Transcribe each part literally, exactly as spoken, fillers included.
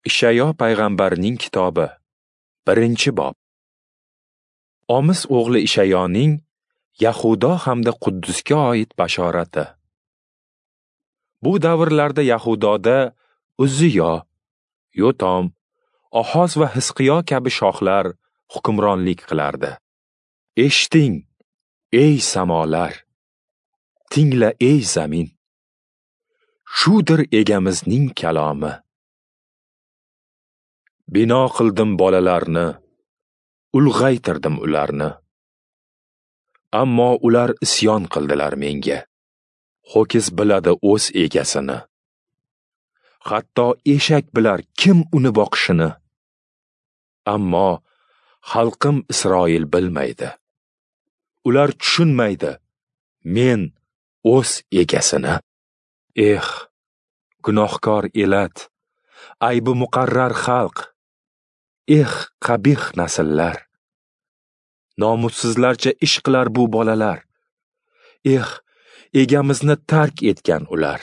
Ishayo payg'ambarning kitobi, birinchi bob. Omiz o'g'li Ishayoning Yahudo hamda Quddusga oid bashorati. Bu davrlarda Yahudoda Uzziyo, Yotam, Ohoz va Hizqiyo kabi shohlar hukmronlik qilardi. Eshiting, ey samolar! Tingla, ey zamin! Shudir egamizning kalomi. Bino qildim bolalarni, ulg'aytirdim ularni. Ammo ular isyon qildilar menga. Ho'kiz biladi o'z egasini. Hatto eshak bilar kim uni boqishini. Ammo xalqim Isroil bilmaydi. Ular tushunmaydi men o'z egasini. Eh, gunohkor elat, aybi muqarrar xalq. Eh, qabih nasllar. Nomussizlarcha ish qilar bu bolalar. Eh, egamizni tark etgan ular.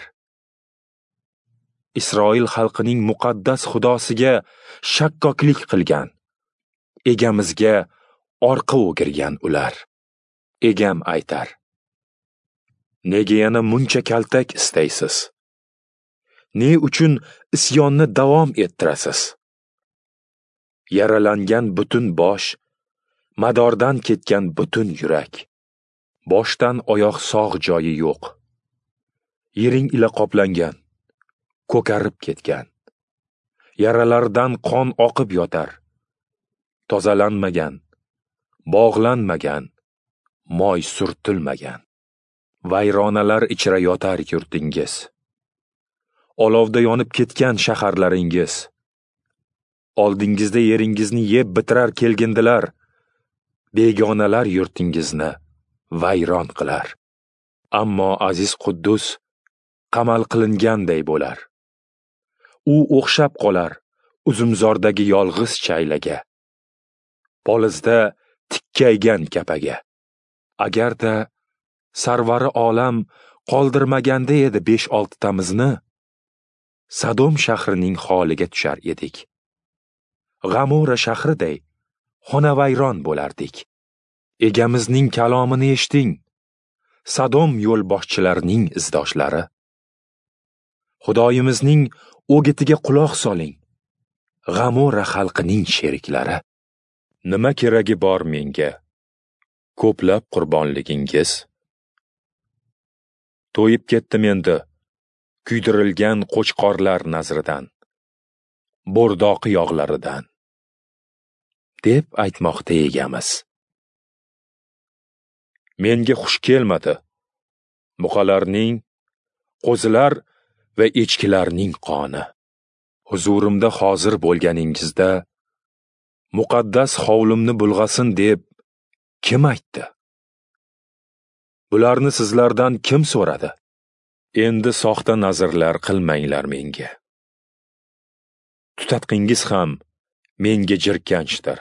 Isroil xalqining muqaddas Xudosiga shakkoklik qilgan. Egamizga orqa o'girgan ular. Egam aytar: nega yana muncha kaltak istaysiz? Ne uchun isyonni davom ettirasiz? Yaralangan butun bosh, madordan ketgan butun yurak, boshdan oyoq sog' joyi yo'q. Yering ila qoplangan, ko'karib ketgan. Yaralardan qon oqib yotar. Tozalanmagan, bog'lanmagan, moy surtilmagan. Vayronalar ichra yotar yurtingiz. Olovda yonib ketgan shaharlaringiz. Oldingizda yeringizni yeb bitirar kelgindilar. Begonalar yurtingizni vayron qilar. Ammo aziz Quddus qamal qilinganday bo'lar. U o'xshab qolar uzumzordagi yolg'iz chaylaga. Polizda tikkaygan kapaga. Agarda sarvari olam qoldirmaganda edi besh oltitamizni, Sadom shahrining holiga tushar edik. G'amora shahriday xonavayron bo'lardik. Egamizning kalomini eshiting, Sadom yo'lboshchilarining izdoshlari. Xudoyimizning o'gitiga quloq soling, G'amora xalqining sheriklari. Nima keragi bor menga? Ko'plab qurbonligingiz. To'yib ketdim endi kuydirilgan qo'chqorlar nazridan, bo'rdoqi yog'laridan, deb aytmoqda egamiz. Menga xush kelmadi buqalarning, qo'zilar va echkilarning qoni. Huzurimda hozir bo'lganingizda muqaddas hovlimni bulg'asin deb kim aytdi? Bularni sizlardan kim so'radi? Endi soxta nazrlar qilmanglar menga. Tutatqingiz ham menga jirkanchdir.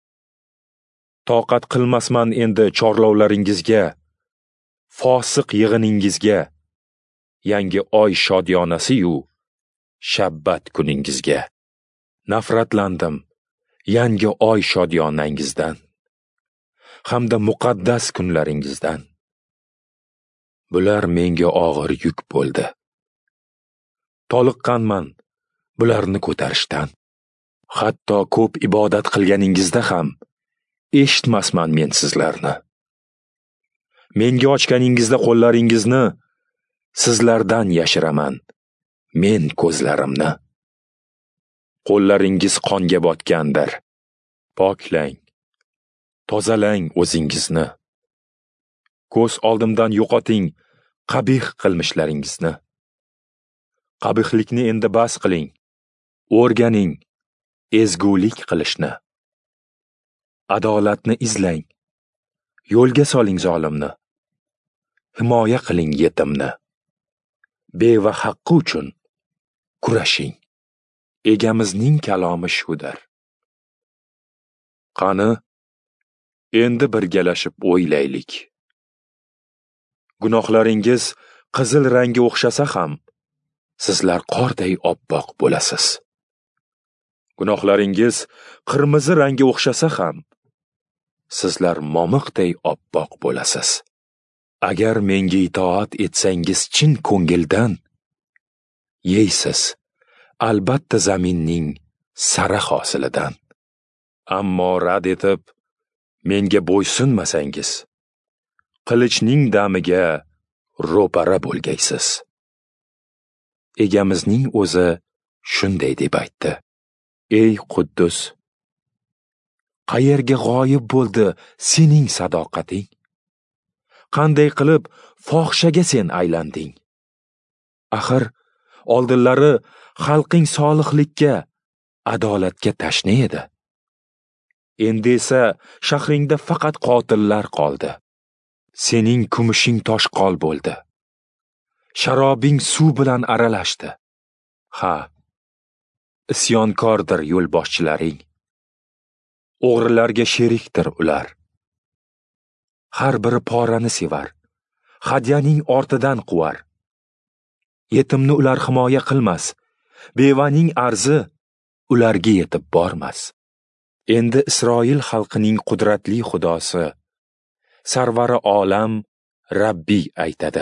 Toqat qilmasman endi chorlovlaringizga, fosiq yig'iningizga, yangi oy shodiyonasi-yu shabbat kuningizga. Nafratlandim yangi oy shodiyonangizdan, hamda muqaddas kunlaringizdan. Bular menga og'ir yuk bo'ldi. Toliqqanman bularni ko'tarishdan. Hatto ko'p ibodat qilganingizda ham eshitmasman men sizlarni. Menga ochganingizda qo'llaringizni sizlardan yashiraman men ko'zlarimni. Qo'llaringiz qonga botgandir. Poklang, tozalang o'zingizni. Ko'z oldimdan yo'qoting qabih qilmishlaringizni. Qabihlikni endi bas qiling. O'rganing ezgulik qilishni. Adolatni izlang. Yo'lga soling zolimni. Himoya qiling yetimni. Beva haqqi uchun kurashing. Egamizning kalomi shudir. Qani, endi birgalashib o'ylaylik. Gunohlaringiz qizil rangga o'xshasa ham, sizlar qorday oppoq bo'lasiz. Gunohlaringiz qirmizi rangga o'xshasa ham, sizlar momiqday oppoq bo'lasiz. Agar menga itoat etsangiz chin ko'ngildan, yeysiz, albatta zaminning sara hosilidan. Ammo rad etib, menga bo'ysunmasangiz, qilichning damiga ro'para bo'lgaysiz. Egamizning o'zi shunday deb aytdi: Ey Quddus, qayerga g'oyib bo'ldi sening sadoqating? Qanday qilib fohishaga sen aylanding? Axir oldinlari xalqing solihlikka, adolatga tashna edi. Endi esa shahringda faqat qotillar qoldi. Sening kumushing toshqol bo'ldi. Sharobing suv bilan aralashdi. Ha, isyonkordir yo'lboshchilaring. O'g'rilarga sherikdir ular. Har biri porani sevar, hadyaning ortidan quvar. Yetimni ular himoya qilmas, bevaning arzi ularga yetib bormas. Endi Isroil xalqining qudratli xudosi, sarvari olam Rabbi aytadi: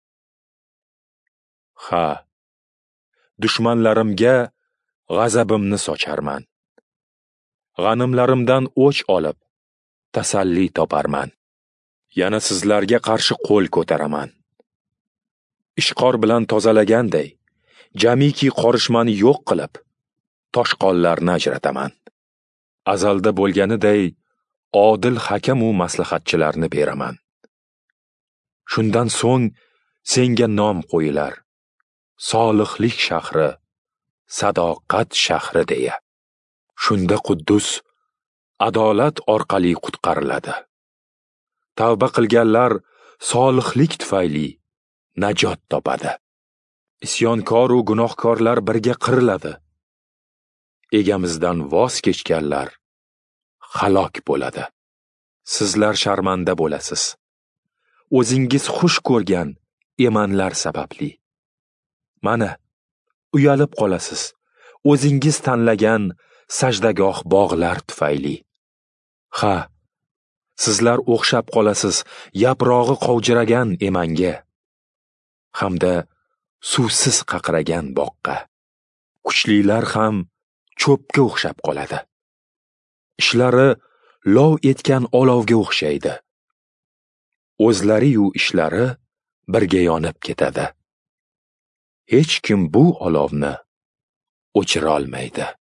Ha, dushmanlarimga g'azabimni socharman. G'animlarimdan o'ch olib, tasalli toparman. Yana sizlarga qarshi qo'l ko'taraman. Ishqor bilan tozalaganday, jamiki qorishmani yo'q qilib, toshqonlarni ajrataman. Azalda bo'lganiday, odil hakam u maslahatchilarni beraman. Shundan so'ng senga nom qo'yilar: Solihlik shahri, sadoqat shahri deya. Shunda Quddus adolat orqali qutqariladi. Tavba qilganlar solihlik tufayli najot topadi. Isyonkor va gunohkorlar birga qiriladi. Egamizdan voz kechganlar halok bo'ladi. Sizlar sharmanda bo'lasiz, o'zingiz xush ko'rgan emanlar sababli. Mana, uyalib qolasiz, o'zingiz tanlagan sajdagoh bog'lar tufayli. Ha, sizlar o'xshab qolasiz yaprog'i qovjiragan emanga, hamda suvsiz qaqragan boqqa. Kuchlilar ham cho'pga o'xshab qoladi. Ishlari lov etgan olovga o'xshaydi. O'zlari-yu ishlari birga yonib ketadi. Hech kim bu olovni o'chira olmaydi.